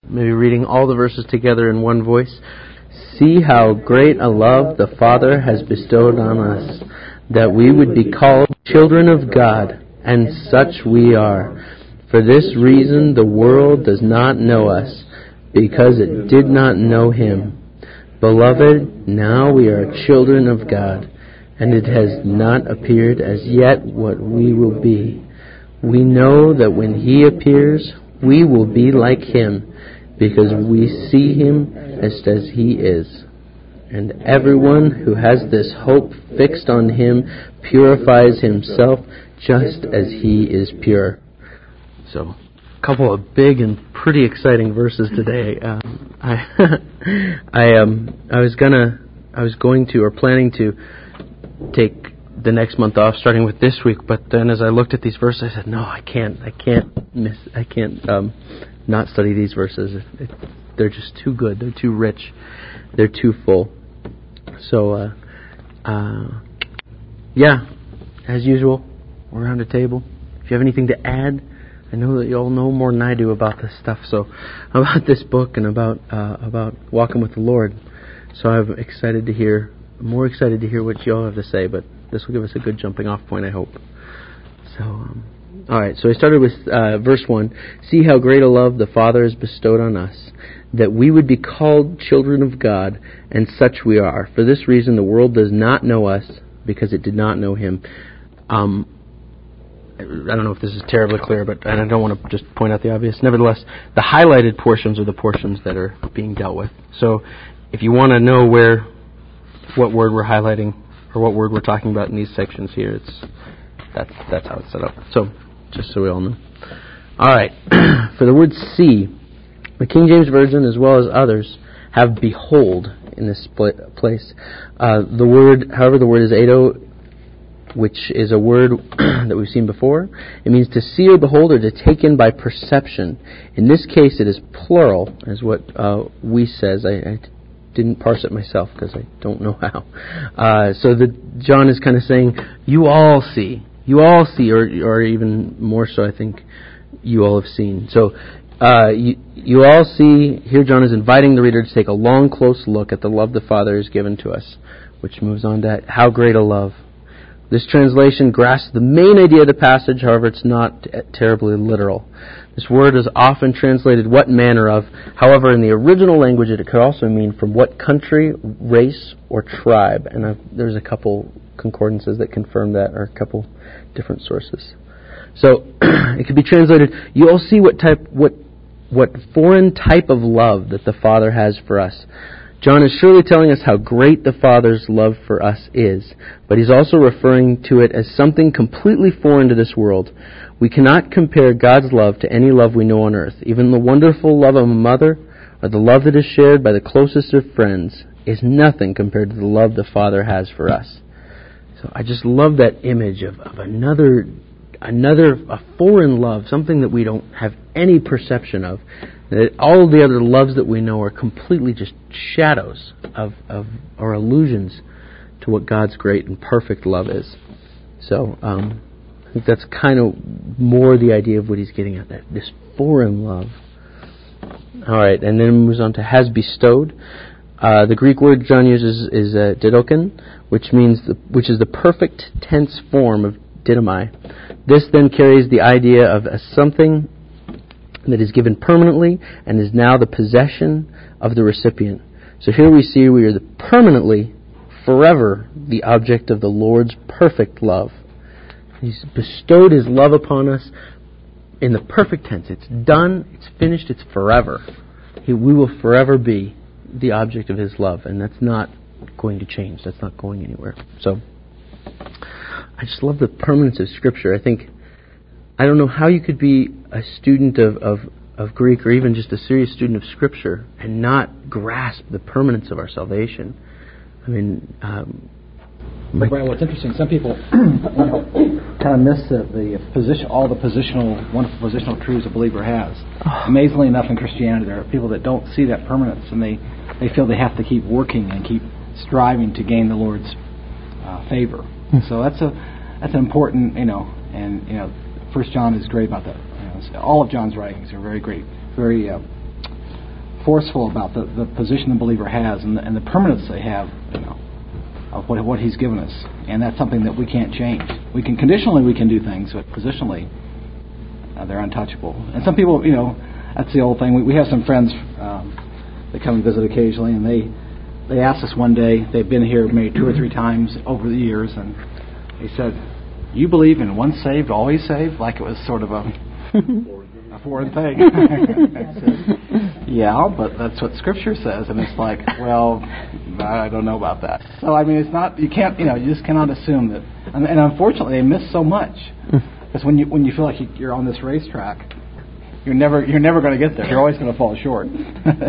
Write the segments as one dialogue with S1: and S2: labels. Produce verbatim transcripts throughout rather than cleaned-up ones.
S1: maybe reading all the verses together in one voice. See how great a love the Father has bestowed on us, that we would be called children of God, and such we are. For this reason the world does not know us, because it did not know Him. Beloved, now we are children of God, and it has not appeared as yet what we will be. We know that when He appears, we will be like Him, because we see Him just as He is. And everyone who has this hope fixed on Him purifies himself just as He is pure. So, a couple of big and pretty exciting verses today. Um, I, I, um, I was gonna, I was going to, or planning to, take the next month off, starting with this week. But then, as I looked at these verses, I said, "No, I can't. I can't miss. I can't um, not study these verses. It, it, they're just too good. They're too rich. They're too full." So, uh, uh, yeah, as usual, we're around the table. If you have anything to add, I know that you all know more than I do about this stuff. So, about this book and about uh, about walking with the Lord. So, I'm excited to hear. More excited to hear what you all have to say. But this will give us a good jumping off point, I hope. So, um, all right. So I started with uh, verse one. See how great a love the Father has bestowed on us, that we would be called children of God, and such we are. For this reason, the world does not know us, because it did not know Him. Um, I don't know if this is terribly clear, but and I don't want to just point out the obvious. Nevertheless, the highlighted portions are the portions that are being dealt with. So, if you want to know where, what word we're highlighting, or what word we're talking about in these sections here, it's that's that's how it's set up. So, just so we all know. All right, for the word "see," the King James Version, as well as others, have "behold" in this place. Uh, the word, however, the word is "edo," which is a word that we've seen before. It means to see or behold or to take in by perception. In this case, it is plural, is what uh, we says. I, I didn't parse it myself because I don't know how. Uh, so the, John is kind of saying, you all see. You all see, or, or even more so, I think, you all have seen. So uh, you, you all see, here John is inviting the reader to take a long, close look at the love the Father has given to us, which moves on to how great a love. This translation grasps the main idea of the passage, however, it's not t- terribly literal. This word is often translated what manner of. However, in the original language, it could also mean from what country, race, or tribe. And I've, there's a couple concordances that confirm that, or a couple different sources. So it could be translated, you all see what type, what, what foreign type of love that the Father has for us. John is surely telling us how great the Father's love for us is, but he's also referring to it as something completely foreign to this world. We cannot compare God's love to any love we know on earth. Even the wonderful love of a mother, or the love that is shared by the closest of friends, is nothing compared to the love the Father has for us. So I just love that image of, of another, another a foreign love, something that we don't have any perception of. That all the other loves that we know are completely just shadows of, of or illusions to what God's great and perfect love is. So um, I think that's kind of more the idea of what he's getting at, that this foreign love. All right, and then it moves on to has bestowed. Uh, the Greek word John uses is uh, didoken, which means the, which is the perfect tense form of didomai. This then carries the idea of a something that is given permanently and is now the possession of the recipient. So here we see we are the permanently, forever, the object of the Lord's perfect love. He's bestowed His love upon us in the perfect tense. It's done, it's finished, it's forever. He, we will forever be the object of His love, and that's not going to change. That's not going anywhere. So I just love the permanence of Scripture. I think I don't know how you could be a student of, of, of Greek or even just a serious student of Scripture and not grasp the permanence of our salvation. I mean, um,
S2: well, Brian, what's interesting, some people kind of miss the, the position, all the positional, wonderful positional truths a believer has. Oh. Amazingly enough, in Christianity, there are people that don't see that permanence, and they, they feel they have to keep working and keep striving to gain the Lord's uh, favor. Hmm. So that's a that's an important, you know, and you know. First John is great about that. You know, all of John's writings are very great, very uh, forceful about the, the position the believer has and the, and the permanence they have, you know, of what what He's given us, and that's something that we can't change. We can conditionally we can do things, but positionally uh, they're untouchable. And some people, you know, that's the old thing. We, we have some friends um, that come and visit occasionally, and they they asked us one day. They've been here maybe two or three times over the years, and they said, "You believe in once saved, always saved?" Like it was sort of a a foreign thing. said, yeah, but that's what Scripture says, and it's like, well, I don't know about that. So I mean, it's not. You can't. You know, you just cannot assume that. And, and unfortunately, they miss so much because when you when you feel like you're on this racetrack, you're never you're never going to get there. You're always going to fall short. so,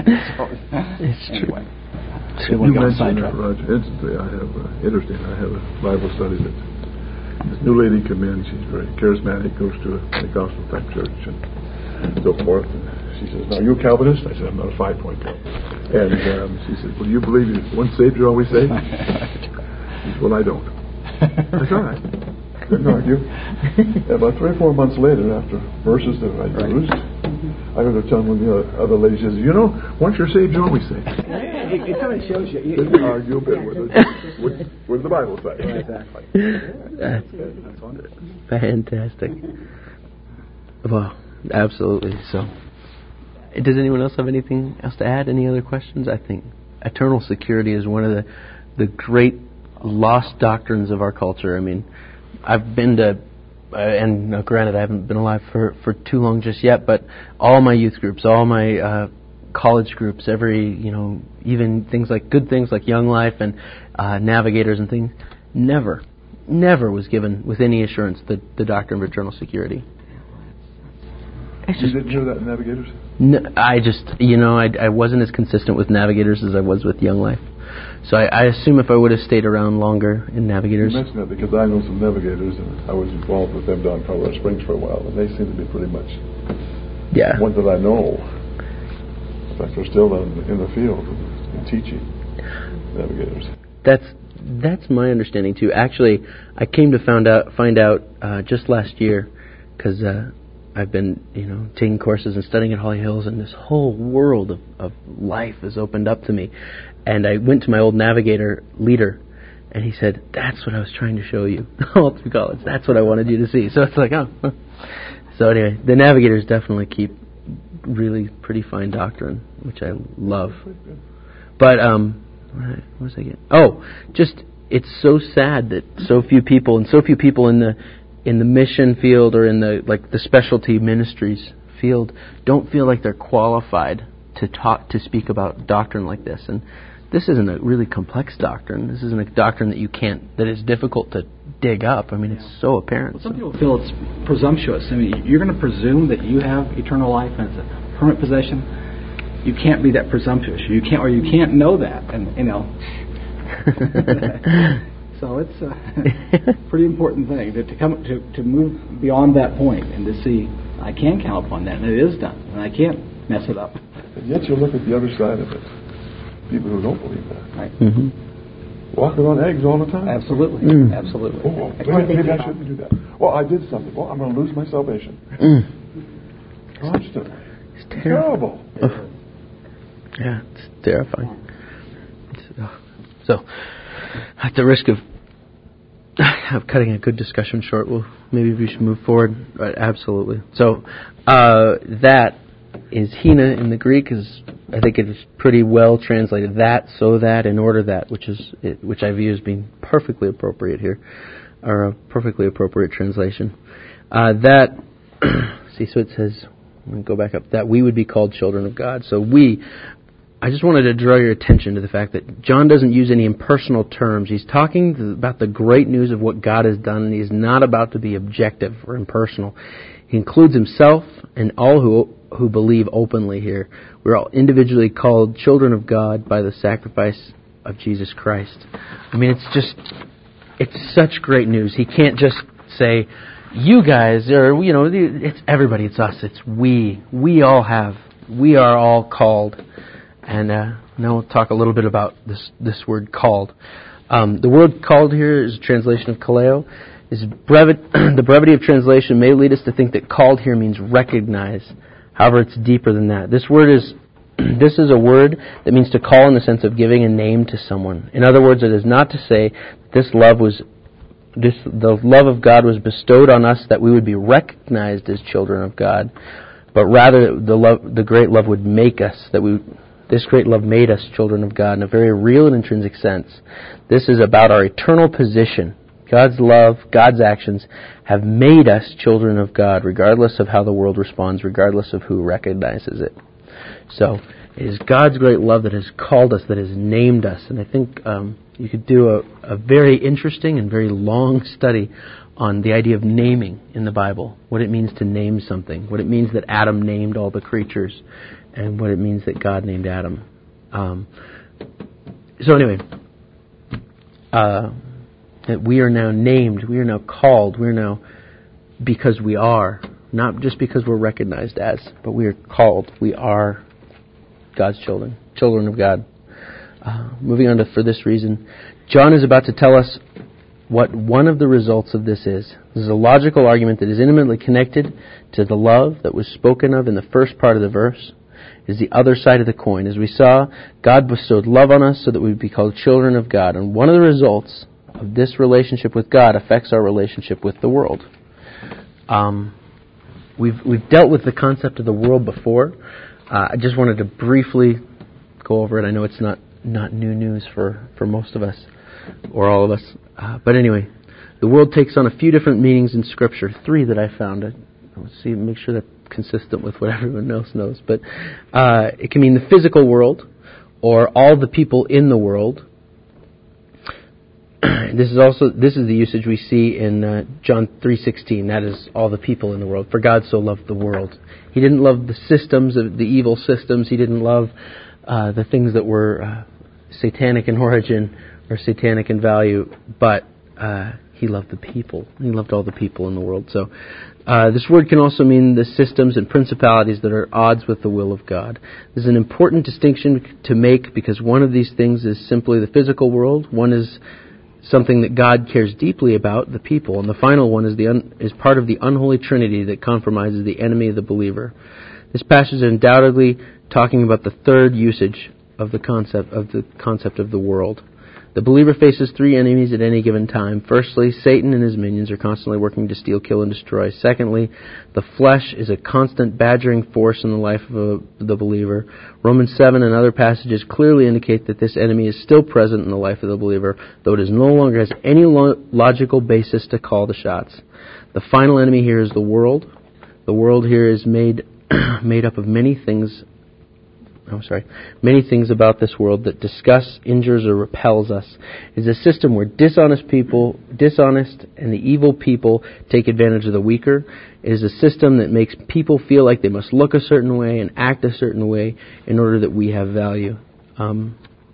S1: it's
S2: anyway.
S1: true.
S3: You mentioned that, Roger. Instantly, I have uh, interesting. I have a Bible study that this new lady came in. She's very charismatic, goes to a Pentecostal type church and so forth. And she says, "Now, are you a Calvinist?" I said, "I'm not a five-point Calvinist." And um, she said, "Well, do you believe you once saved, you're always saved?" She said, "Well, I don't." That's all right. Didn't argue. And about three or four months later, after verses that I used, right. I heard her telling one of the other lady, she says, "You know, once you're saved, you're always saved."
S2: It, it kind of shows you. you
S3: Didn't argue a bit with it. What, what does the Bible say?
S2: Yeah, exactly.
S1: That's,
S2: That's wonderful.
S1: Fantastic. Well, absolutely. So, does anyone else have anything else to add? Any other questions? I think eternal security is one of the the great lost doctrines of our culture. I mean, I've been to, uh, and uh, granted, I haven't been alive for, for too long just yet, but all my youth groups, all my uh, college groups, every, you know, even things like good things like Young Life and uh, Navigators and things, never, never was given with any assurance the, the doctrine of eternal security.
S3: It's just, you didn't hear that in Navigators?
S1: No, I just, you know, I, I wasn't as consistent with Navigators as I was with Young Life. So I, I assume if I would have stayed around longer in Navigators.
S3: You mentioned that because I know some Navigators, and I was involved with them down in Colorado Springs for a while, and they seem to be pretty much
S1: yeah.
S3: ones that I know. In fact, they're still in, in the field and teaching Navigators.
S1: That's that's my understanding too. Actually, I came to found out find out uh, just last year because uh, I've been, you know, taking courses and studying at Holly Hills, and this whole world of, of life has opened up to me. And I went to my old Navigator leader, and he said, "That's what I was trying to show you all through college. That's what I wanted you to see." So it's like, oh. So anyway, the Navigators definitely keep really pretty fine doctrine, which I love. But um, what was I getting? Oh, just it's so sad that so few people and so few people in the in the mission field or in the like the specialty ministries field don't feel like they're qualified to talk to speak about doctrine like this. And this isn't a really complex doctrine. This isn't a doctrine that you can't, that is difficult to dig up. I mean, it's so apparent.
S2: Well, some people feel it's presumptuous. I mean, you're going to presume that you have eternal life and it's a permanent possession. You can't be that presumptuous. You can't, or you can't know that. And you know, so it's a pretty important thing to, to come to to move beyond that point and to see I can count upon that, and it is done, and I can't mess it up.
S3: And yet you look at the other side of it. People who don't believe that.
S2: Right.
S3: Mm-hmm. Walking on eggs all the time.
S2: Absolutely.
S1: Mm.
S2: Absolutely.
S3: Oh, well, maybe, maybe I shouldn't do that. Well, I did something. Well, I'm going to lose my salvation.
S1: Mm.
S3: Constantly.
S1: It's
S3: ter- terrible.
S1: Oh. Yeah, it's terrifying. It's, oh. So, at the risk of of cutting a good discussion short, well, maybe we should move forward. Right, absolutely. So, uh, that is Hina in the Greek, is I think it is pretty well translated. That, so that, in order that, which is it, which I view as being perfectly appropriate here, or a perfectly appropriate translation. Uh, that, see, so it says, I'm going to go back up, that we would be called children of God. So we, I just wanted to draw your attention to the fact that John doesn't use any impersonal terms. He's talking about the great news of what God has done, and he's not about to be objective or impersonal. He includes himself and all who who believe openly here. We're all individually called children of God by the sacrifice of Jesus Christ. I mean, it's just, it's such great news. He can't just say, you guys, or, you know, it's everybody, it's us, it's we. We all have, we are all called. And uh, now we'll talk a little bit about this, this word called. Um, the word called here is a translation of kaleo. Is brevi- the brevity of translation may lead us to think that called here means recognize. However, it's deeper than that. This word is This is a word that means to call in the sense of giving a name to someone. In other words, it is not to say this love was, this the love of God was bestowed on us that we would be recognized as children of God, but rather the love, the great love would make us, that we, this great love made us children of God in a very real and intrinsic sense. This is about our eternal position. God's love, God's actions have made us children of God, regardless of how the world responds, regardless of who recognizes it. So, it is God's great love that has called us, that has named us. And I think um, you could do a, a very interesting and very long study on the idea of naming in the Bible, what it means to name something, what it means that Adam named all the creatures, and what it means that God named Adam. Um, so anyway, uh, that we are now named, we are now called, we are now, because we are, not just because we're recognized as, but we are called, we are God's children, children of God. Uh, moving on to for this reason, John is about to tell us what one of the results of this is. This is a logical argument that is intimately connected to the love that was spoken of in the first part of the verse. Is the other side of the coin. As we saw, God bestowed love on us so that we would be called children of God. And one of the results of this relationship with God affects our relationship with the world. Um, we've we've dealt with the concept of the world before. Uh, I just wanted to briefly go over it. I know it's not, not new news for, for most of us, or all of us. Uh, but anyway, the world takes on a few different meanings in Scripture. Three that I found. I, let's see, make sure that's consistent with what everyone else knows. But uh, it can mean the physical world, or all the people in the world. This is also this is the usage we see in uh, John three sixteen. That is all the people in the world. For God so loved the world. He didn't love the systems, of the evil systems. He didn't love uh, the things that were uh, satanic in origin or satanic in value. But uh, He loved the people. He loved all the people in the world. So uh, this word can also mean the systems and principalities that are at odds with the will of God. This is an important distinction to make because one of these things is simply the physical world. One is something that God cares deeply about, the people. And the final one is the un, is part of the unholy trinity that compromises the enemy of the believer. This passage is undoubtedly talking about the third usage of the concept of the concept of the world. The believer faces three enemies at any given time. Firstly, Satan and his minions are constantly working to steal, kill, and destroy. Secondly, the flesh is a constant badgering force in the life of a, the believer. Romans seven and other passages clearly indicate that this enemy is still present in the life of the believer, though it is no longer has any lo- logical basis to call the shots. The final enemy here is the world. The world here is made made up of many things I'm sorry, many things about this world that disgusts, injures, or repels us. It is a system where dishonest people, dishonest and the evil people take advantage of the weaker. It is a system that makes people feel like they must look a certain way and act a certain way in order that we have value. Um,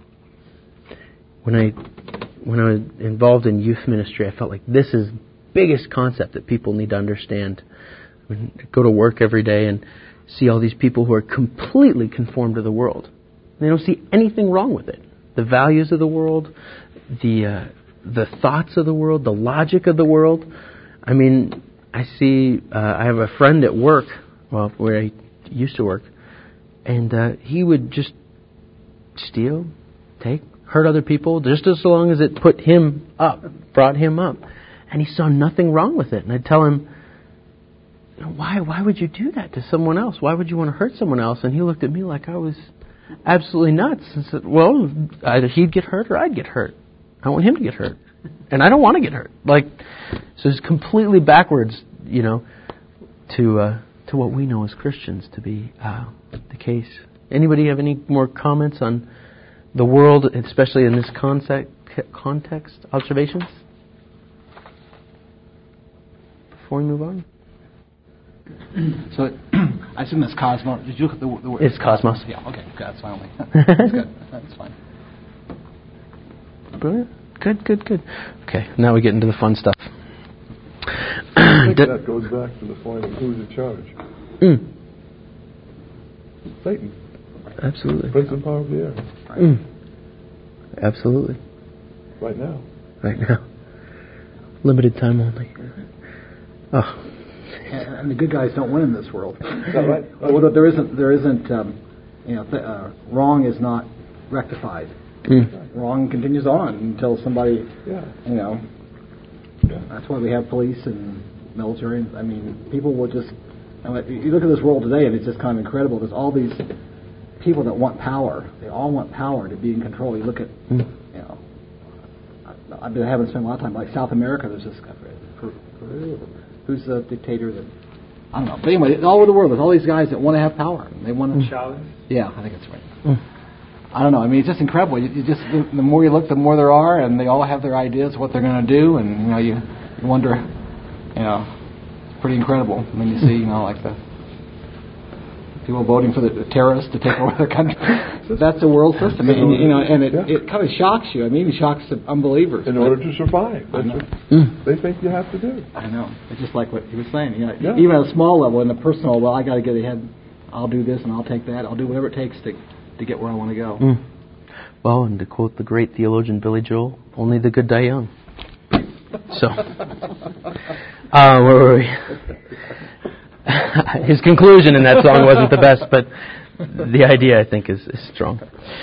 S1: when I when I was involved in youth ministry, I felt like this is the biggest concept that people need to understand. I mean, I go to work every day and see all these people who are completely conformed to the world. They don't see anything wrong with it. The values of the world, the uh, the thoughts of the world, the logic of the world. I mean, I see, uh, I have a friend at work, well, where I used to work, and uh, he would just steal, take, hurt other people, just as long as it put him up, brought him up. And he saw nothing wrong with it. And I'd tell him, Why why would you do that to someone else? Why would you want to hurt someone else? And he looked at me like I was absolutely nuts and said, well, either he'd get hurt or I'd get hurt. I want him to get hurt. And I don't want to get hurt. Like, so it's completely backwards, you know, to uh, to what we know as Christians to be uh, the case. Anybody have any more comments on the world, especially in this concept, context, observations? Before we move on?
S2: So, I assume that's cosmos. Did you look at the, the word?
S1: It's cosmos.
S2: Yeah, okay. Okay, that's fine. Only. That's good. That's fine.
S1: Brilliant. Good, good, good. Okay, now we get into the fun stuff.
S3: I think that goes back to the point of who's in charge.
S1: Mm.
S3: Satan.
S1: Absolutely.
S3: Prince and power of the air.
S2: Right.
S1: Mm. Absolutely.
S3: Right now.
S1: Right now. Limited time only. Oh.
S2: And, and the good guys don't win in this world.
S3: Is that right?
S2: Although there isn't, there isn't, um, you know, th- uh, wrong is not rectified.
S1: Mm.
S2: Wrong continues on until somebody,
S3: Yeah.
S2: you know.
S3: Yeah.
S2: That's why we have police and military. I mean, people will just. I mean, you look at this world today, and it's just kind of incredible. There's all these people that want power. They all want power to be in control. You look at,
S1: Mm.
S2: you know, I, I've been having spent a lot of time like South America. There's this guy, Peru, who's the dictator that I don't know. But anyway, all over the world, there's all these guys that want to have power. They want to.
S4: Chavez?
S2: Yeah, I think that's right. Mm. I don't know. I mean, it's just incredible. You, you just the, the more you look, the more there are, and they all have their ideas of what they're going to do, and you know, you, you wonder, you know, it's pretty incredible when you see, you know, like the people voting for the, the terrorists to take over their country. That's the world system, and, you know, and it,
S3: Yeah.
S2: it kind of shocks you. I mean, it shocks the unbelievers.
S3: In order to survive, that's what
S1: Mm.
S3: they think you have to do.
S2: I know. It's just like what he was saying. You know,
S3: Yeah.
S2: even at a small level, in the personal, well, I got to get ahead. I'll do this and I'll take that. I'll do whatever it takes to to get where I want to go.
S1: Mm. Well, and to quote the great theologian Billy Joel, only the good die young. So, uh, where were we? His conclusion in that song wasn't the best, but the idea, I think, is, is strong.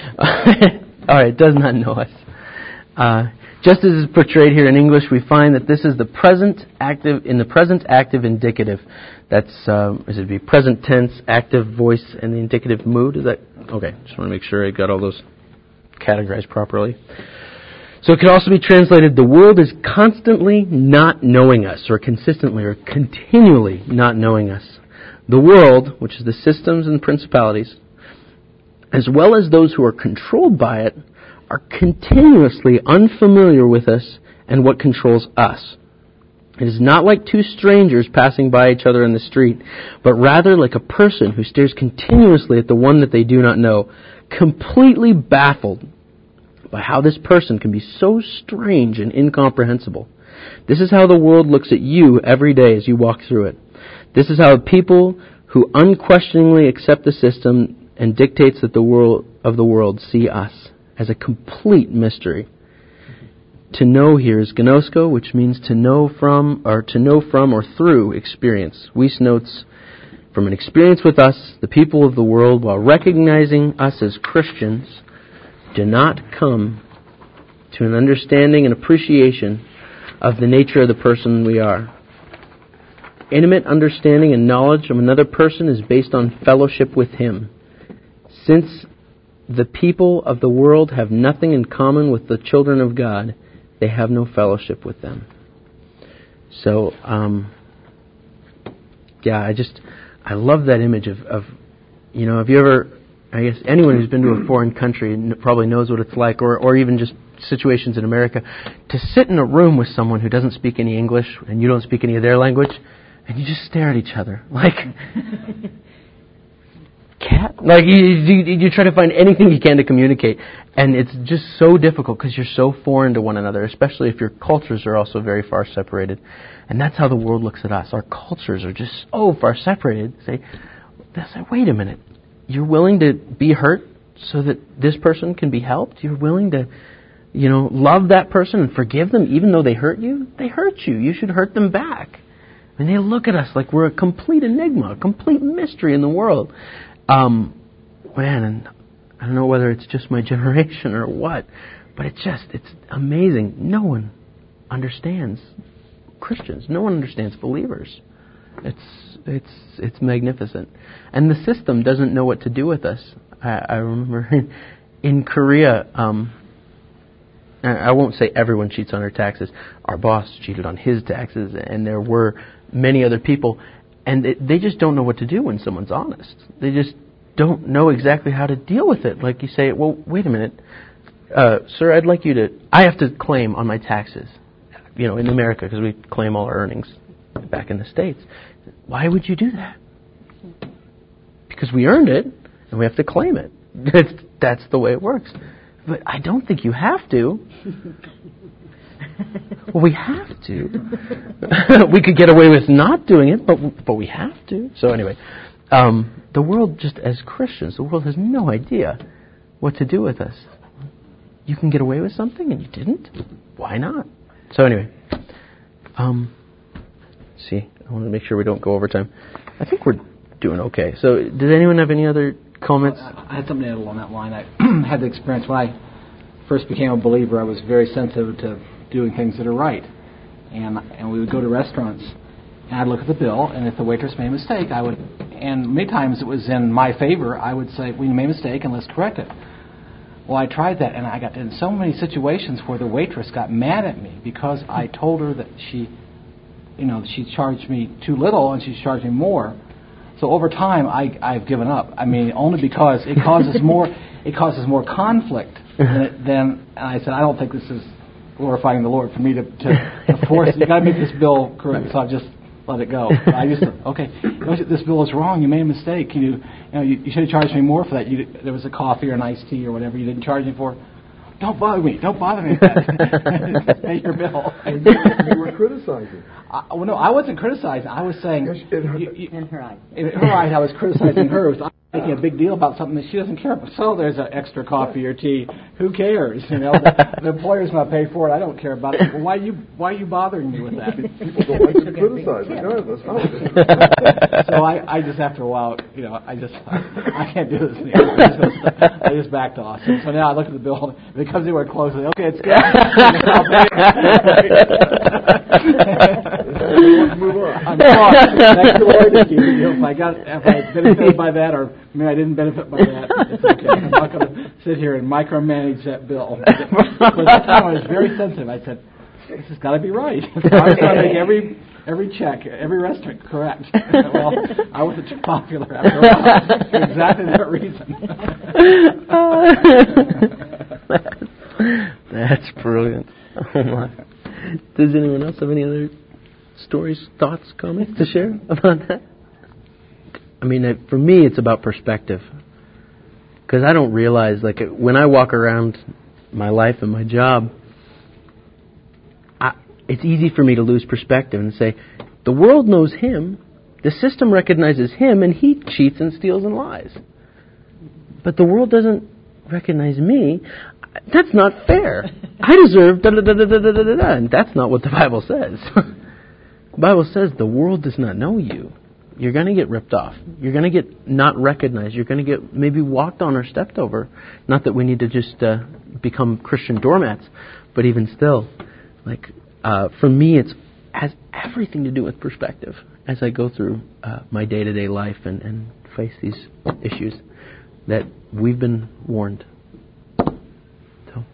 S1: All right, does not know us. Uh, just as is portrayed here in English, we find that this is the present active, in the present active indicative. That's, um, is it be present tense, active voice, and the indicative mood? Is that, okay, just want to make sure I got all those categorized properly. So it can also be translated, the world is constantly not knowing us, or consistently or continually not knowing us. The world, which is the systems and principalities, as well as those who are controlled by it, are continuously unfamiliar with us and what controls us. It is not like two strangers passing by each other in the street, but rather like a person who stares continuously at the one that they do not know, completely baffled by how this person can be so strange and incomprehensible. This is how the world looks at you every day as you walk through it. This is how people who unquestioningly accept the system and dictates that the world of the world see us, as a complete mystery. To know here is gnosko, which means to know from, or to know from or through experience. Weiss notes, from an experience with us, the people of the world, while recognizing us as Christians, do not come to an understanding and appreciation of the nature of the person we are. Intimate understanding and knowledge of another person is based on fellowship with him. Since the people of the world have nothing in common with the children of God, they have no fellowship with them. So, um, yeah, I just, I love that image of, of, you know, have you ever, I guess anyone who's been to a foreign country probably knows what it's like, or, or even just situations in America, to sit in a room with someone who doesn't speak any English and you don't speak any of their language, and you just stare at each other like cat. Like you, you, you try to find anything you can to communicate, and it's just so difficult because you're so foreign to one another, especially if your cultures are also very far separated. And that's how the world looks at us. Our cultures are just so far separated. Say, they say, wait a minute, you're willing to be hurt so that this person can be helped? You're willing to, you know, love that person and forgive them even though they hurt you? They hurt you. You should hurt them back. And they look at us like we're a complete enigma, a complete mystery in the world. Um, man, and I don't know whether it's just my generation or what, but it's just, it's amazing. No one understands Christians. No one understands believers. It's it's it's magnificent. And the system doesn't know what to do with us. I, I remember in, in Korea, um, I won't say everyone cheats on their taxes. Our boss cheated on his taxes, and there were many other people. And it, they just don't know what to do when someone's honest. They just don't know exactly how to deal with it. Like you say, well, wait a minute. Uh, sir, I'd like you to... I have to claim on my taxes, you know, in America, because we claim all our earnings back in the States. Why would you do that? Because we earned it, and we have to claim it. That's the way it works. But I don't think you have to. Well, we have to. We could get away with not doing it, but but we have to. So anyway, um, the world, just as Christians, the world has no idea what to do with us. You can get away with something and you didn't? Why not? So anyway, um, see, I want to make sure we don't go over time. I think we're doing okay. So does anyone have any other comments?
S2: I had something to add along that line. I had the experience when I first became a believer. I was very sensitive to doing things that are right, and and we would go to restaurants, and I'd look at the bill, and if the waitress made a mistake, I would, and many times it was in my favor. I would say, "We made a mistake, and let's correct it." Well, I tried that, and I got in so many situations where the waitress got mad at me because I told her that she, you know, she charged me too little and she charged me more. So over time, I, I've given up. I mean, only because it causes more, it causes more conflict than, it, than. And I said, I don't think this is glorifying the Lord for me to, to, to force. You got to make this bill correct. So I just let it go. But I used to, okay, this bill is wrong. You made a mistake. Can you, you know, you, you should have charged me more for that. You, there was a coffee or an iced tea or whatever you didn't charge me for. Don't bother me. Don't bother me with that. Just pay your bill.
S3: You were criticizing.
S2: I, well, no, I wasn't criticizing. I was saying...
S3: Yes, in, her,
S2: you, you,
S4: in her eyes.
S2: In her eyes, I was criticizing her. I was making a big deal about something that she doesn't care about. So there's an extra coffee or tea. Who cares? You know, the, the employer's going to pay for it. I don't care about it. Well, why are you Why are you bothering me with that?
S3: People don't like to criticize. Regardless. How
S2: So I, I just, after a while, you know, I just, I, I can't do this anymore. I just, I just backed off. So, so now I look at the bill. If it comes anywhere close, I say, okay, it's good.
S3: move on.
S2: I'm sorry. Thank the Lord. If, you, you know, if I got, if I benefited by that, or maybe I didn't benefit by that, it's okay. I'm not going to sit here and micromanage that bill. But at that time, I was very sensitive. I said, "This has got to be right." I was going to make every every check, every restaurant correct. Well, I wasn't too popular after a while for exactly that reason.
S1: That's brilliant. Oh my. Does anyone else have any other stories, thoughts, comments to share about that? I mean, it, for me, it's about perspective. Because I don't realize, like, when I walk around my life and my job, I, it's easy for me to lose perspective and say, the world knows him, the system recognizes him, and he cheats and steals and lies. But the world doesn't recognize me. That's not fair. I deserve da da da da da da da da. And that's not what the Bible says. The Bible says the world does not know you. You're going to get ripped off. You're going to get not recognized. You're going to get maybe walked on or stepped over. Not that we need to just uh, become Christian doormats, but even still, like uh, for me, it has everything to do with perspective as I go through uh, my day-to-day life and, and face these issues that we've been warned. So,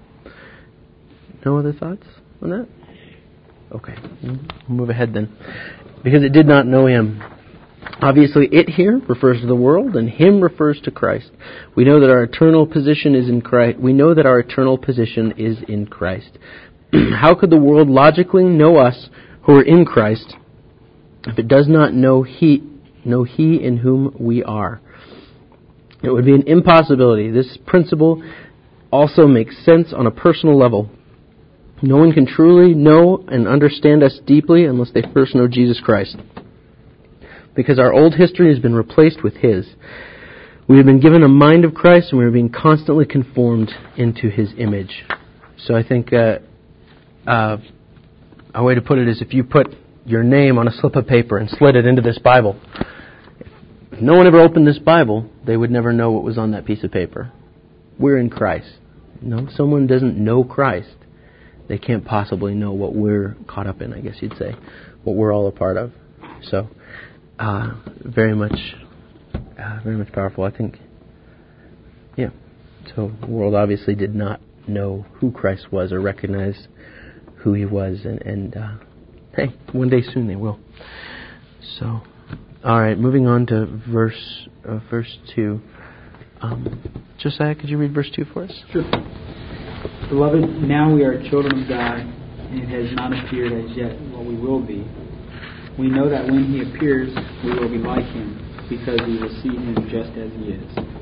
S1: no other thoughts on that? Okay, we'll move ahead then. Because it did not know him. Obviously, it here refers to the world, and him refers to Christ. We know that our eternal position is in Christ. We know that our eternal position is in Christ. How could the world logically know us who are in Christ if it does not know He, know He in whom we are? It would be an impossibility. This principle also makes sense on a personal level. No one can truly know and understand us deeply unless they first know Jesus Christ. Because our old history has been replaced with His. We have been given a mind of Christ, and we are being constantly conformed into His image. So I think uh, uh, a way to put it is if you put your name on a slip of paper and slid it into this Bible, if no one ever opened this Bible, they would never know what was on that piece of paper. We're in Christ. You know, if someone doesn't know Christ, they can't possibly know what we're caught up in, I guess you'd say, what we're all a part of. So, uh, very much, uh, very much powerful. I think, yeah. So, the world obviously did not know who Christ was or recognize who He was, and, and uh, hey, one day soon they will. So, all right, moving on to verse uh, verse two. Um, Josiah, could you read verse two for us?
S5: Sure. Beloved, now we are children of God, and it has not appeared as yet what we will be. We know that when He appears, we will be like Him, because we will see Him just as He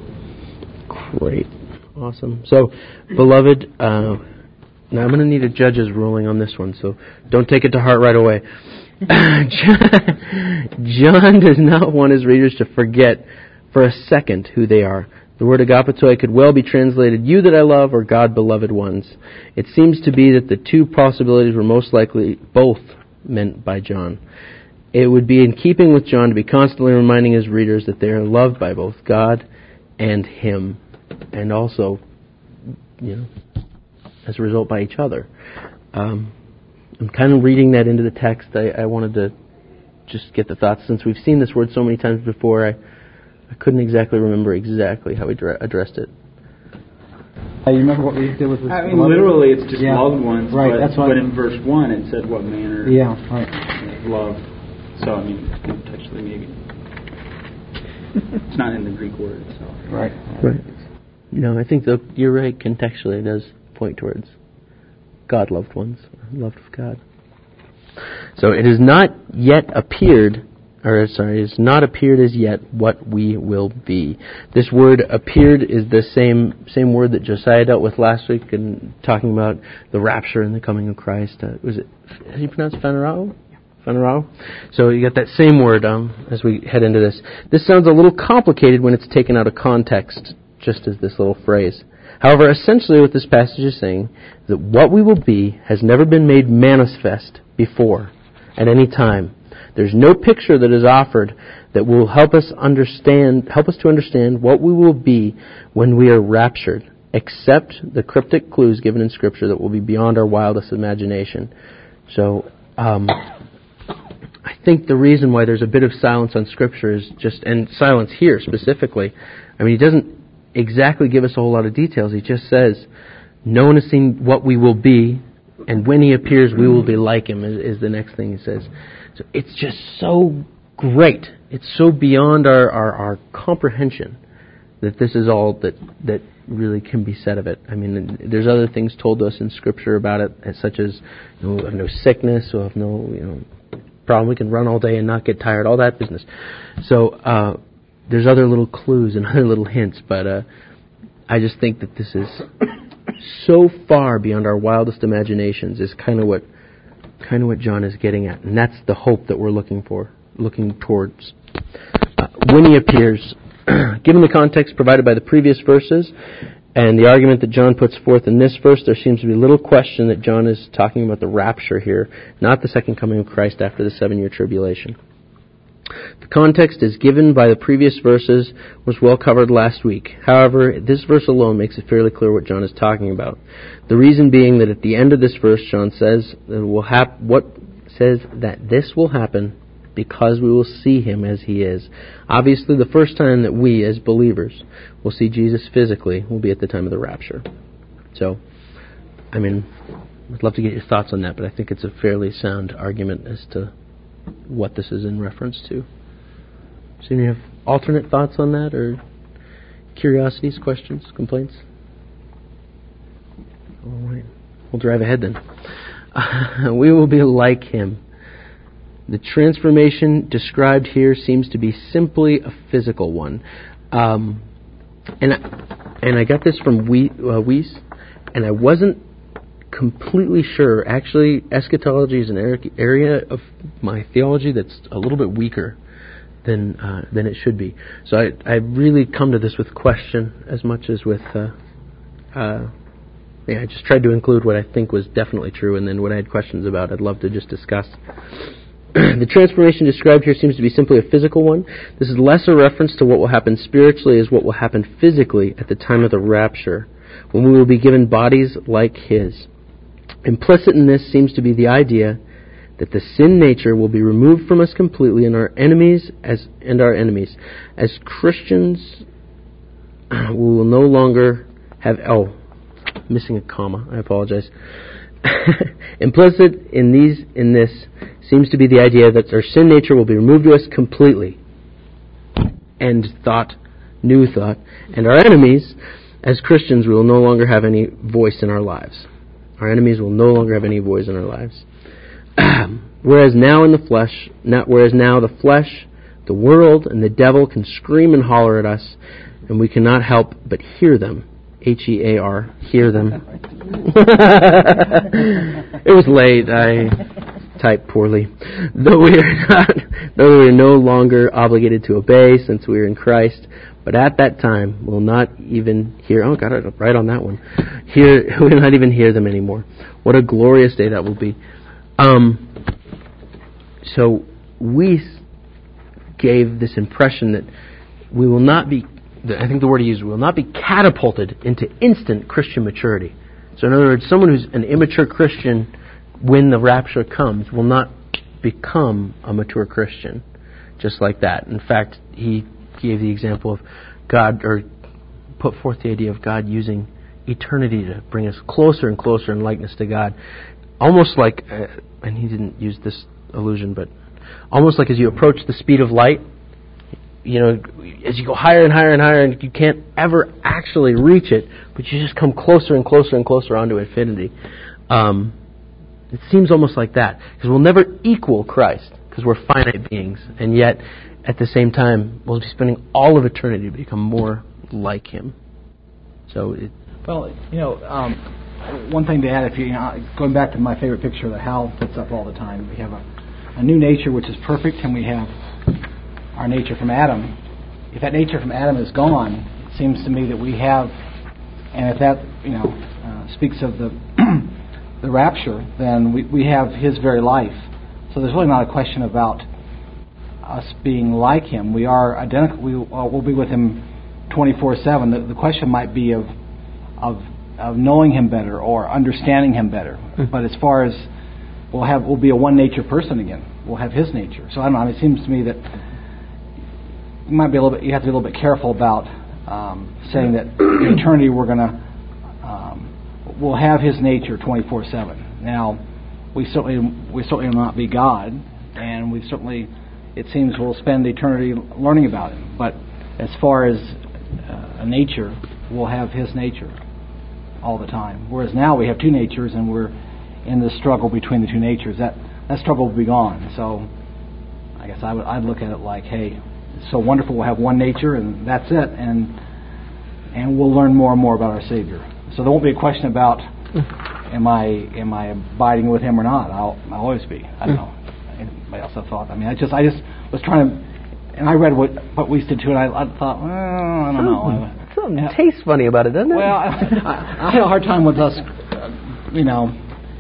S5: is. Great.
S1: Awesome. So, beloved, uh, now I'm going to need a judge's ruling on this one, so don't take it to heart right away. John does not want his readers to forget for a second who they are. The word agapetoi could well be translated, you that I love, or God beloved ones. It seems to be that the two possibilities were most likely both meant by John. It would be in keeping with John to be constantly reminding his readers that they are loved by both God and Him, and also, you know, as a result by each other. Um, I'm kind of reading that into the text. I, I wanted to just get the thoughts. Since we've seen this word so many times before, I, I couldn't exactly remember exactly how we dra- addressed it.
S2: Uh, you remember what we did with this?
S5: I mean, literally, it's just
S2: yeah.
S5: loved ones.
S2: Right,
S5: but,
S2: that's what
S5: but in verse one, it said what manner
S2: yeah, right.
S5: of love. So, I mean, contextually, maybe. It's not in the Greek word, so.
S2: Right.
S1: Right. No, I think that you're right. Contextually, it does point towards God loved ones, loved of God. So it has not yet appeared, or sorry, it has not appeared as yet what we will be. This word "appeared" is the same same word that Josiah dealt with last week, and talking about the rapture and the coming of Christ. Uh, was it? How do you pronounce phanerao? Phanerao. So you got that same word um, as we head into this. This sounds a little complicated when it's taken out of context, just as this little phrase. However, essentially what this passage is saying is that what we will be has never been made manifest before at any time. There's no picture that is offered that will help us understand, help us to understand what we will be when we are raptured, except the cryptic clues given in Scripture that will be beyond our wildest imagination. So, um, I think the reason why there's a bit of silence on Scripture is just, and silence here specifically, I mean, he doesn't exactly give us a whole lot of details. He just says, no one has seen what we will be, and when He appears, we will be like Him, is, is the next thing he says. So it's just so great. It's so beyond our, our, our comprehension that this is all that that really can be said of it. I mean, there's other things told to us in Scripture about it, such as, you know, we'll have no sickness, we'll have no, you know, problem. We can run all day and not get tired, all that business. So uh, there's other little clues and other little hints, but uh, I just think that this is so far beyond our wildest imaginations is kind of what kind of what John is getting at, and that's the hope that we're looking for, looking towards. Uh, when He appears, given the context provided by the previous verses and the argument that John puts forth in this verse, there seems to be little question that John is talking about the rapture here, not the second coming of Christ after the seven-year tribulation. The context is given by the previous verses, was well covered last week. However, this verse alone makes it fairly clear what John is talking about. The reason being that at the end of this verse, John says that it will hap- what says that this will happen because we will see Him as He is. Obviously, the first time that we, as believers, will see Jesus physically will be at the time of the rapture. So, I mean, I'd love to get your thoughts on that, but I think it's a fairly sound argument as to what this is in reference to. So, any have alternate thoughts on that, or curiosities, questions, complaints? All right, we'll drive ahead then. Uh, we will be like Him. The transformation described here seems to be simply a physical one. Um, and, I, and I got this from we, uh, Weiss, and I wasn't completely sure. Actually, eschatology is an area of my theology that's a little bit weaker than uh, than it should be. So I I really come to this with question as much as with uh, uh, yeah. I just tried to include what I think was definitely true, and then what I had questions about, I'd love to just discuss. The transformation described here seems to be simply a physical one. This is less a reference to what will happen spiritually as what will happen physically at the time of the rapture, when we will be given bodies like His. Implicit in this seems to be the idea that the sin nature will be removed from us completely, and our enemies as and our enemies as Christians, we will no longer have oh, missing a comma. I apologize. Implicit in these in this seems to be the idea that our sin nature will be removed to us completely. End thought, new thought, and our enemies as Christians, we will no longer have any voice in our lives. Our enemies will no longer have any voice in our lives. Whereas now in the flesh, not whereas now the flesh, the world, and the devil can scream and holler at us, and we cannot help but hear them. H E A R, hear them. It was late. I typed poorly. Though we are not, though we are no longer obligated to obey, since we are in Christ. But at that time, we'll not even hear. Oh, got it right on that one. Hear, we'll not even hear them anymore. What a glorious day that will be. Um. So we gave this impression that we will not be the, I think the word he used, will not be catapulted into instant Christian maturity. So in other words, someone who's an immature Christian when the rapture comes will not become a mature Christian just like that. In fact, he gave the example of God, or put forth the idea of God using eternity to bring us closer and closer in likeness to God. Almost like, uh, and he didn't use this illusion, but almost like as you approach the speed of light, you know, as you go higher and higher and higher, and you can't ever actually reach it, but you just come closer and closer and closer onto infinity. Um, it seems almost like that, because we'll never equal Christ, because we're finite beings, and yet at the same time we'll be spending all of eternity to become more like Him. So, it,
S2: well, you know, um, one thing to add, if you, you know, going back to my favorite picture that Hal puts up all the time, we have a, a new nature which is perfect, and we have our nature from Adam. If that nature from Adam is gone, it seems to me that we have, and if that, you know, uh, speaks of the the rapture, then we, we have His very life. So there's really not a question about us being like Him. We are identical. We uh, will be with Him twenty-four seven. The, the question might be of of of knowing Him better or understanding Him better. Mm-hmm. But as far as we'll have, we'll be a one nature person again. We'll have His nature. So I don't know. It seems to me that you might be a little bit. You have to be a little bit careful about um, saying that in eternity we're going to um, we'll have His nature twenty-four seven. Now, we certainly we certainly will not be God, and we certainly, it seems, we'll spend eternity learning about Him. But as far as uh, a nature, we'll have His nature all the time. Whereas now we have two natures, and we're in the struggle between the two natures. That that struggle will be gone. So I guess I would I'd look at it like, hey, it's so wonderful. We'll have one nature, and that's it, and and we'll learn more and more about our Savior. So there won't be a question about am I am I abiding with Him or not. I'll I'll always be. I don't know. Anybody else have thought? I mean, I just I just was trying to, and I read what what we did too, and I, I thought, well, I don't know.
S1: Something yeah. tastes funny about it, doesn't it?
S2: Well, I, I had a hard time with us, uh, you know.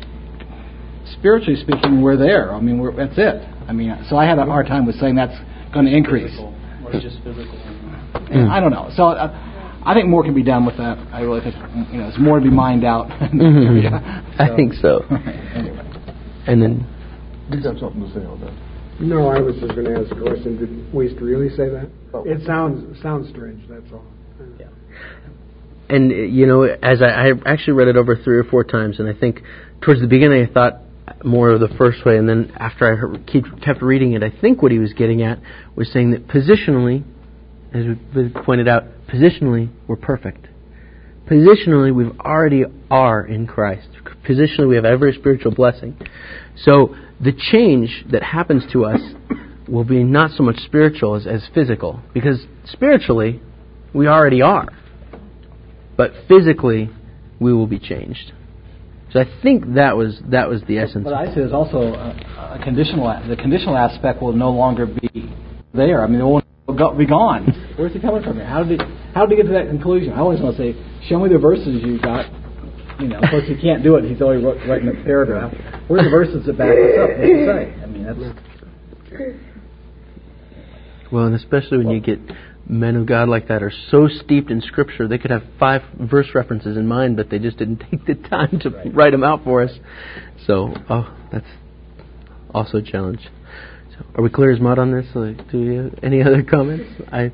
S2: Spiritually speaking, we're there. I mean, we're, that's it. I mean, so I had a hard time with saying that's going to increase.
S5: Physical, or just physical.
S2: And I don't know. So uh, I think more can be done with that. I really think, you know, there's more to be mined out.
S1: Mm-hmm. yeah. so, I think so.
S2: Anyway.
S1: And then,
S3: did you have something to say on that?
S4: No, I was just going to ask a question. Did Wiest really say that? Oh. It sounds sounds strange. That's all.
S2: Yeah.
S1: And you know, as I, I actually read it over three or four times, and I think towards the beginning I thought more of the first way, and then after I heard, keep, kept reading it, I think what he was getting at was saying that positionally, as we pointed out, positionally we're perfect. Positionally, we already are in Christ. Positionally, we have every spiritual blessing. So the change that happens to us will be not so much spiritual as, as physical, because spiritually we already are, but physically we will be changed. So I think that was that was the essence.
S2: But I say there's also a, a conditional. The conditional aspect will no longer be there. I mean, it will be gone. Where's he coming from? Here? How did he, how did he get to that conclusion? I always want to say, show me the verses you got. You know, of course he can't do it. He's only writing a paragraph. Where's the verses that back this up? What does it say? I mean, that's.
S1: Well, and especially when well, you get men of God like that are so steeped in Scripture, they could have five verse references in mind, but they just didn't take the time to right. write them out for us. So, oh, that's also a challenge. So, are we clear as mud on this? So, do you have any other comments? I.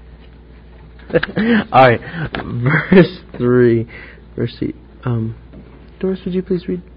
S1: All right, verse three, verse eight. Um, Doris, would you please read?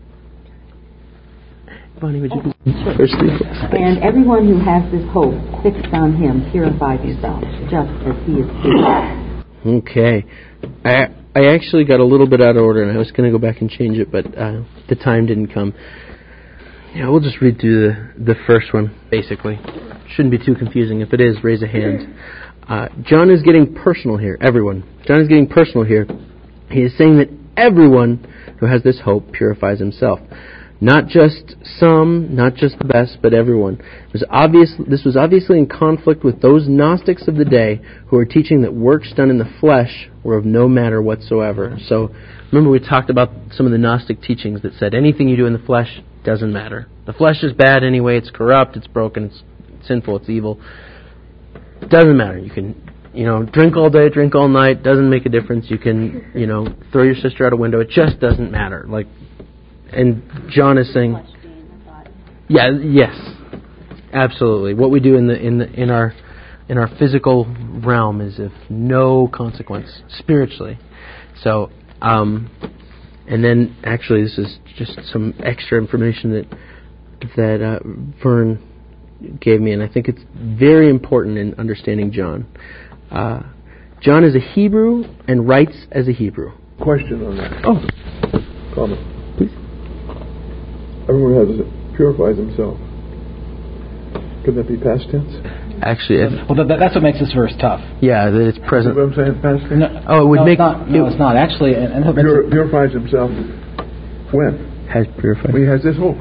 S1: Bonnie, would you please read verse three?
S6: And everyone who has this hope fixed on Him purifies himself, just as He is pure.
S1: Okay. I I actually got a little bit out of order, and I was going to go back and change it, but uh, the time didn't come. Yeah, we'll just read through the, the first one, basically. Shouldn't be too confusing. If it is, raise a hand. Uh, John is getting personal here. Everyone. John is getting personal here. He is saying that everyone who has this hope purifies himself. Not just some, not just the best, but everyone. It was obvious, this was obviously in conflict with those Gnostics of the day who were teaching that works done in the flesh were of no matter whatsoever. So, remember we talked about some of the Gnostic teachings that said anything you do in the flesh doesn't matter. The flesh is bad anyway, it's corrupt, it's broken, it's sinful, it's evil. It doesn't matter. You can you know, drink all day, drink all night, doesn't make a difference. You can, you know, throw your sister out a window. It just doesn't matter. Like, and John is saying, yeah, yes, absolutely. What we do in the in the in our in our physical realm is of no consequence spiritually. So, um, and then actually, this is just some extra information that that uh, Vern gave me, and I think it's very important in understanding John. Uh, John is a Hebrew and writes as a Hebrew.
S3: Question on that.
S1: Oh,
S3: Comment. Please. Everyone has it, purifies himself. Could that be past tense?
S1: actually, if,
S2: Well, that, that's what makes this verse tough.
S1: yeah, that it's
S3: Is
S1: present.
S3: that what I'm saying? Past tense?
S2: No,
S1: Oh, it would
S2: no,
S1: make
S2: it's not. No,
S1: it-
S2: it's not. Actually, and, and that's
S3: Pur- purifies himself when?
S1: Has purified.
S3: When he has this hope.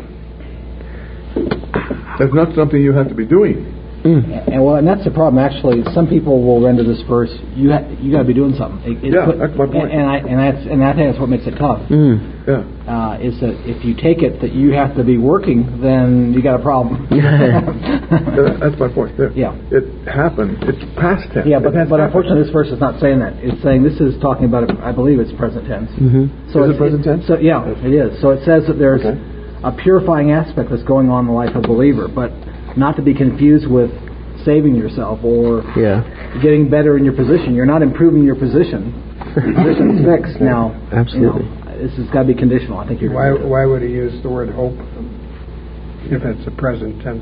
S3: That's not something you have to be doing.
S1: Mm.
S2: And well, and that's the problem. Actually, some people will render this verse. You ha- you got to be doing something. It, it
S3: Yeah,
S2: put-
S3: that's my point.
S2: And, and I and that's and I think that's what makes it tough.
S1: Mm.
S3: Yeah.
S2: Uh, is that if you take it that you have to be working, then you got a problem.
S3: That- That's my point there.
S2: Yeah.
S3: It happened. It's past tense.
S2: Yeah, but
S3: It has
S2: but
S3: happened.
S2: unfortunately, this verse is not saying that. It's saying this is talking about. A, I believe it's present tense.
S1: Mm-hmm.
S2: So
S3: Is it
S2: it's-
S3: present tense?
S2: So yeah, it is. So it says that there's
S3: Okay.
S2: a purifying aspect that's going on in the life of a believer, but not to be confused with saving yourself or
S1: Yeah.
S2: getting better in your position. You're not improving your position. Your position's fixed now.
S1: Absolutely.
S2: You know, this has got to be conditional. I think you're.
S4: Why, why would he use the word hope if it's a present tense?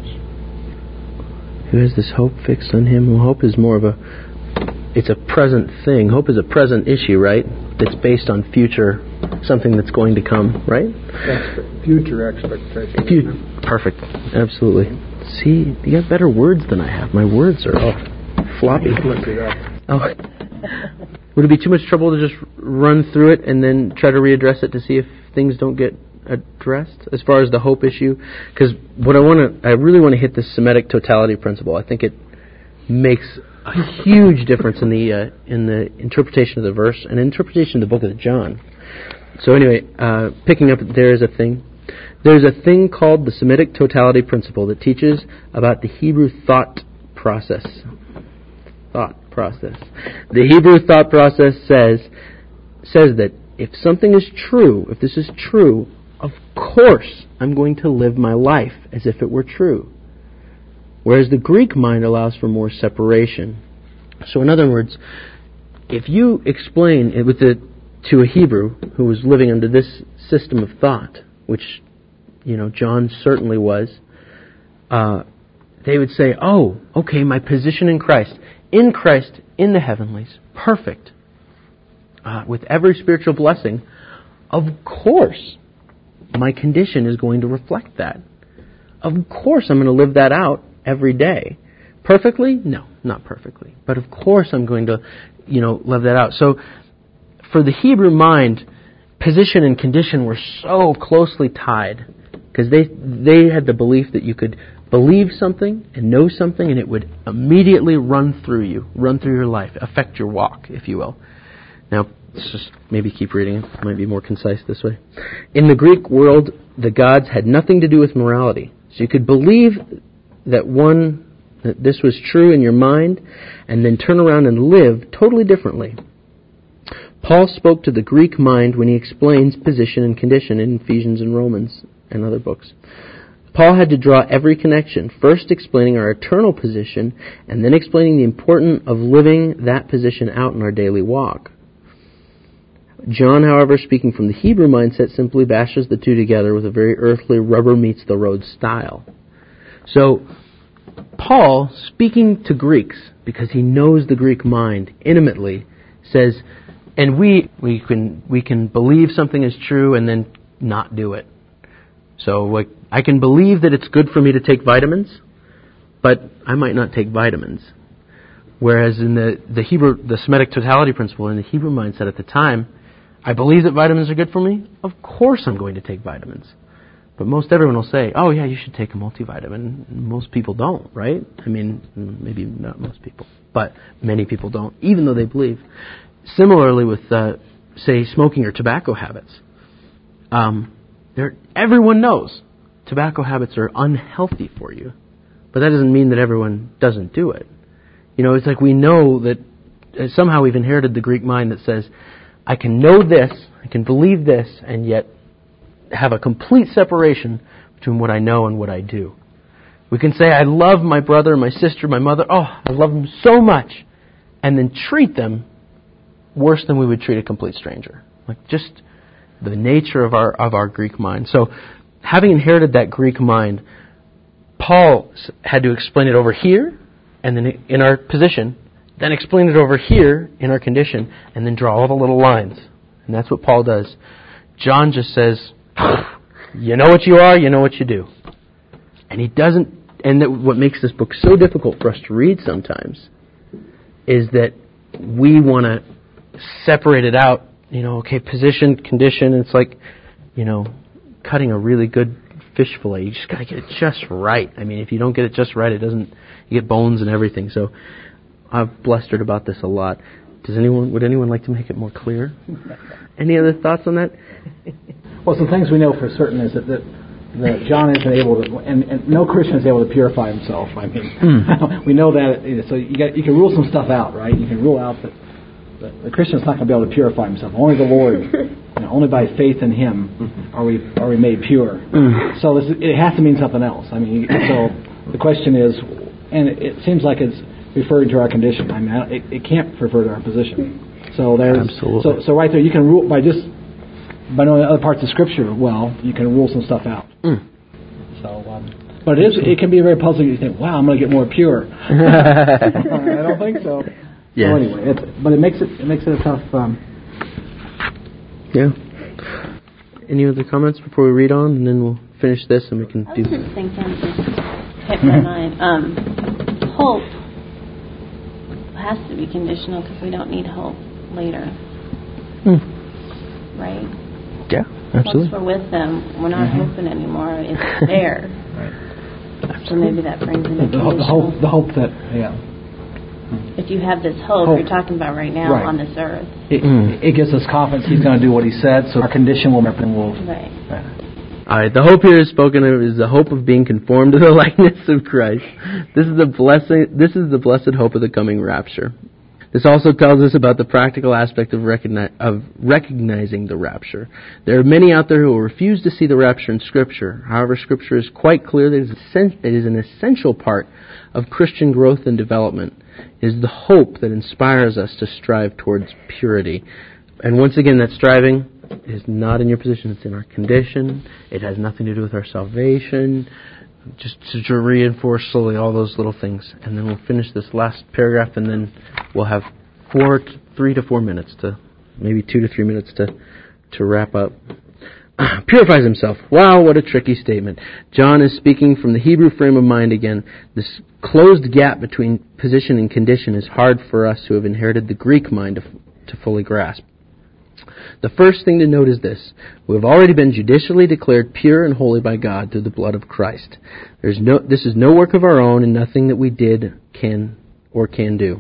S1: Who has this hope fixed on him? Well, hope is more of a, it's a present thing. Hope is a present issue, right? That's based on future, something that's going to come, right?
S4: Expe- future expectation.
S1: If you, perfect, absolutely. See, you got better words than I have. My words are all floppy.
S4: Flip it up.
S1: Oh. Would it be too much trouble to just run through it and then try to readdress it to see if things don't get addressed as far as the hope issue? Because what I want to, I really want to hit the Semitic totality principle. I think it makes a huge difference in the uh, in the interpretation of the verse and interpretation of the book of John. So anyway, uh, picking up, there is a thing. There's a thing called the Semitic totality principle that teaches about the Hebrew thought process. Thought process. The Hebrew thought process says says that if something is true, if this is true, of course I'm going to live my life as if it were true. Whereas the Greek mind allows for more separation. So in other words, if you explain it with the, to a Hebrew who was living under this system of thought, which, you know, John certainly was, uh, they would say, oh, okay, my position in Christ, in Christ, in the heavenlies, perfect, uh, with every spiritual blessing, of course my condition is going to reflect that. Of course I'm going to live that out every day. Perfectly? No, not perfectly. But of course I'm going to, you know, live that out. So for the Hebrew mind, position and condition were so closely tied because they they had the belief that you could believe something and know something and it would immediately run through you, run through your life, affect your walk, if you will. Now, let's just maybe keep reading. It might be more concise this way. In the Greek world, the gods had nothing to do with morality. So you could believe that one that this was true in your mind and then turn around and live totally differently. Paul spoke to the Greek mind when he explains position and condition in Ephesians and Romans and other books. Paul had to draw every connection, first explaining our eternal position and then explaining the importance of living that position out in our daily walk. John, however, speaking from the Hebrew mindset, simply bashes the two together with a very earthly rubber meets the road style. So, Paul, speaking to Greeks, because he knows the Greek mind intimately, says, and we we can we can believe something is true and then not do it. So, like, I can believe that it's good for me to take vitamins, but I might not take vitamins. Whereas in the, the Hebrew, the Semitic totality principle, in the Hebrew mindset at the time, I believe that vitamins are good for me. Of course I'm going to take vitamins. But most everyone will say, oh yeah, you should take a multivitamin. Most people don't, right? I mean, maybe not most people, but many people don't, even though they believe. Similarly with, uh, say, smoking or tobacco habits. Um, there, everyone knows tobacco habits are unhealthy for you. But that doesn't mean that everyone doesn't do it. You know, it's like we know that uh, somehow we've inherited the Greek mind that says, I can know this, I can believe this, and yet have a complete separation between what I know and what I do. We can say, I love my brother, my sister, my mother, oh, I love them so much, and then treat them worse than we would treat a complete stranger. Like just the nature of our of our Greek mind. So, having inherited that Greek mind, Paul had to explain it over here, and then in our position, then explain it over here in our condition, and then draw all the little lines. And that's what Paul does. John just says, you know what you are, you know what you do. And he doesn't, and that what makes this book so difficult for us to read sometimes is that we want to separate it out, you know, okay, position, condition, it's like, you know, cutting a really good fish fillet. You just got to get it just right. I mean, if you don't get it just right, it doesn't, you get bones and everything. So I've blustered about this a lot. Does anyone, would anyone like to make it more clear? Any other thoughts on that?
S2: Well, some things we know for certain is that, that, that John isn't able to, and, and no Christian is able to purify himself. I mean, mm. we know that. So you got, you can rule some stuff out, right? You can rule out that the, the Christian's not going to be able to purify himself. Only the Lord, you know, only by faith in Him are we are we made pure. Mm. So this, it has to mean something else. I mean, so the question is, and it, it seems like it's referring to our condition. I mean, it, it can't refer to our position. So there's
S1: Absolutely.
S2: so so right there, you can rule by just by knowing other parts of Scripture well. You can rule some stuff out. Mm. So, um, but it is it can be very puzzling. You think, wow, I'm going to get more pure. I don't think so.
S1: Yes.
S2: So anyway, it's, but it makes it it makes it a tough. Um,
S1: yeah. Any other comments before we read on, and then we'll finish this and we can
S7: I
S1: do.
S7: was just thinking, just hit my mind. Um, hope has to be conditional because we don't need hope later,
S1: Mm.
S7: right?
S1: Yeah, absolutely.
S7: Once we're with them, we're not
S2: mm-hmm.
S7: hoping anymore. It's there.
S2: Right.
S7: So maybe that brings in the
S2: the, hope, the hope, the hope that yeah.
S7: If you have this hope,
S2: hope.
S7: you're talking about right now
S2: right.
S7: on this earth.
S2: It, mm. it gives us confidence He's going to do what He said, so our condition will and will.
S7: Right.
S2: right.
S1: All right. The hope here is spoken of is the hope of being conformed to the likeness of Christ. This is the blessing. This is the blessed hope of the coming rapture. This also tells us about the practical aspect of, recogni- of recognizing the rapture. There are many out there who will refuse to see the rapture in Scripture. However, Scripture is quite clear that it is an essential part of Christian growth and development. It is the hope that inspires us to strive towards purity. And once again, that striving is not in your position. It's in our condition. It has nothing to do with our salvation. Just to reinforce slowly all those little things. And then we'll finish this last paragraph, and then we'll have four, to, three to four minutes to, maybe two to three minutes to, to wrap up. Purifies himself. Wow, what a tricky statement. John is speaking from the Hebrew frame of mind again. This closed gap between position and condition is hard for us who have inherited the Greek mind to, to fully grasp. The first thing to note is this. We have already been judicially declared pure and holy by God through the blood of Christ. There's no, this is no work of our own and nothing that we did can or can do.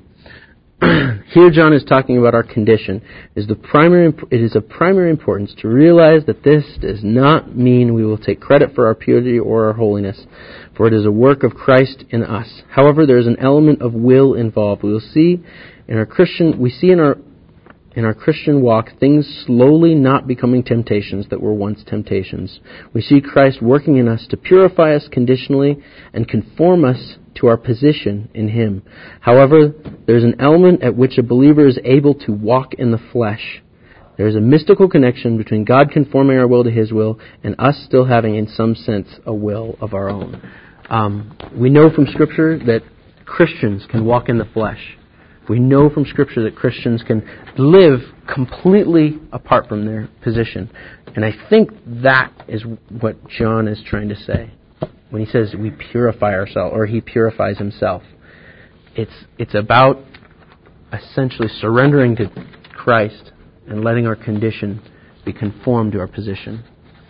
S1: Here John is talking about our condition. It is, the primary, it is of primary importance to realize that this does not mean we will take credit for our purity or our holiness, for it is a work of Christ in us. However, there is an element of will involved. We will see in our Christian, we see in our In our Christian walk, things slowly not becoming temptations that were once temptations. We see Christ working in us to purify us conditionally and conform us to our position in Him. However, there's an element at which a believer is able to walk in the flesh. There is a mystical connection between God conforming our will to His will and us still having, in some sense, a will of our own. Um, we know from Scripture that Christians can walk in the flesh. We know from Scripture that Christians can live completely apart from their position. And I think that is what John is trying to say when he says we purify ourselves, or he purifies himself. It's it's about essentially surrendering to Christ and letting our condition be conformed to our position.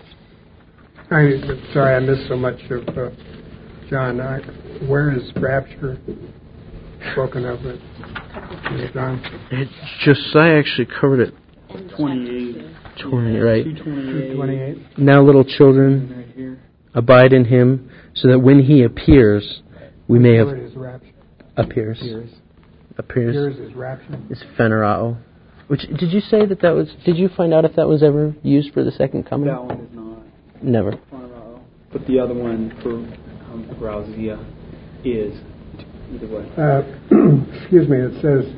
S4: I, sorry, I missed so much of uh, John. I, where is rapture spoken of it? John?
S1: It Josiah actually covered it.
S5: twenty-eight.
S1: twenty, right.
S5: two
S4: twenty-eight.
S1: Now, little children,
S5: right here.
S1: abide in Him, so that when He appears, we may have
S4: Where is rapture?
S1: appears.
S4: Appears.
S1: appears
S4: Yours is rapture.
S1: is phanerao. Which, did you say that that was, did you find out if that was ever used for the second coming?
S5: That one is not.
S1: Never.
S5: Uh, but the other one for um, Rousea is either way.
S4: Uh, excuse me, it says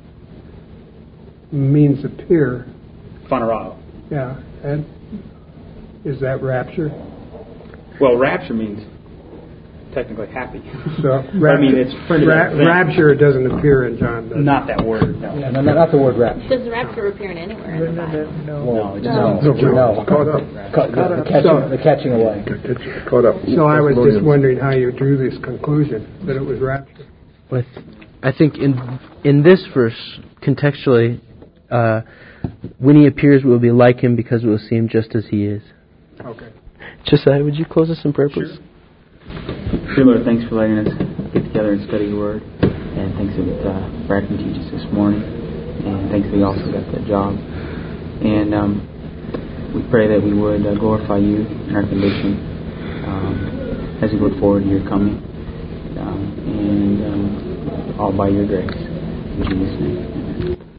S4: means appear.
S5: Phanerao.
S4: Yeah. And is that rapture?
S5: Well, rapture means technically happy.
S4: So
S5: But I mean, it's printed
S4: ra-
S5: as that.
S4: rapture doesn't appear in John. Does it?
S5: Not that word, no.
S2: Yeah, no, no, not the word rapture.
S8: Does rapture appear in anywhere in the Bible?
S5: No, it just
S2: No,
S5: means
S2: no.
S3: Caught up.
S2: Ca- the, the, catching, the catching away.
S3: It's caught up.
S4: So I was just
S3: Thessalonians.
S4: wondering how you drew this conclusion that it was rapture.
S1: With, I think in in this verse, contextually, uh, when he appears, we will be like him because we will see him just as he is.
S4: Okay.
S1: Josiah, would you close us in prayer, please?
S5: Dear Lord, thanks for letting us get together and study your word. And thanks that uh, Brad can teach us this morning. And thanks that he also got that job. And um, we pray that we would uh, glorify you in our condition um, as we look forward to your coming. Um, and um, all by your grace. In Jesus' name. Amen.